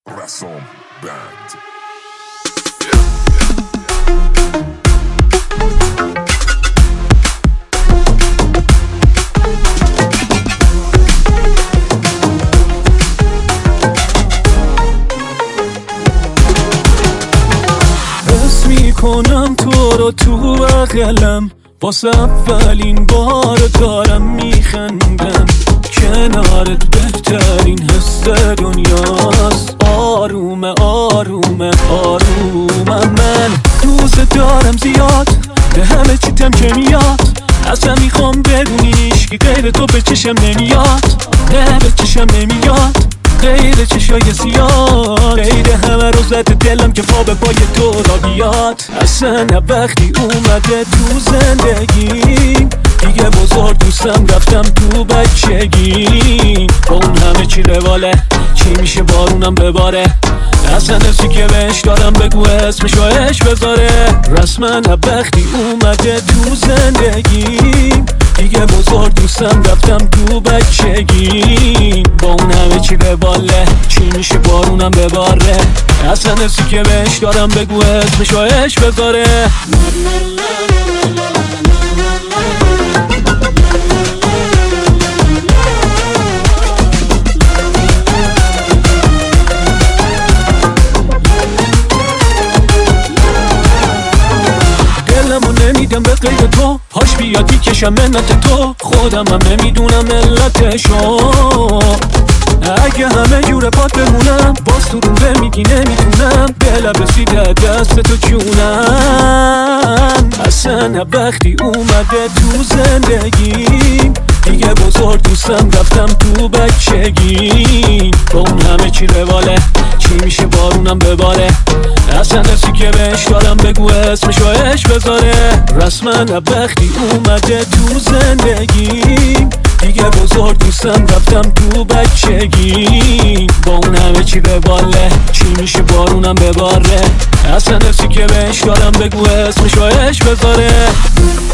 رسام بند. حس میکنم تو رو تو بغلم، واسه اولین بار دارم میخندم. کنارت بهترین حس دنیاست. آرومه آرومه آرومم، من دوست دارم زیاد، به همه چیتم که میاد. اصلا میخوام بدونیش که غیر تو به چشم نمیاد. نه به چشم نمیاد غیر چشای سیاه، غیر همه رو زده دلم که پا به پای تو را بیاد. اصلا وقتی اومده تو زندگی دیگه بزرگ دوستم رفتم تو بچگی. با اون همه چی رواله، چی میشه بارونم بباره. اصلا حسی که بهش دارم بگو اسمشو اش بذاره. رسما وقتی اومده تو زندگی دیگه بزرگ دوستم رفتم تو بچگی. با اون همه چی رواله، چی میشه بارونم بباره. اصلا حسی که بهش دارم بگو اسمشو اش بذاره. نمیدم به غیر تو، پاش بیادی کشم منت تو. خودم هم نمیدونم علتشو. اگه همه جور پات بمونم باز تو رو میگی نمیتونم. دلم رسیده دست تو جونم. اصلا وقتی اومده تو زندگی دیگه بزرگ دوستم رفتم تو بچگی. با اون همه چی رواله، چی میشه بارونم بباره. اصلا حسی که بهش دارم بگو اسمشو اش بذاره. رسما وقتی اومده تو زندگی دیگه بزرگ دوستم رفتم تو بچگی. با اون همه چی رواله، چی میشه بارونم بباره. اصلا حسی که بهش دارم بگو اسمشو اش بذاره.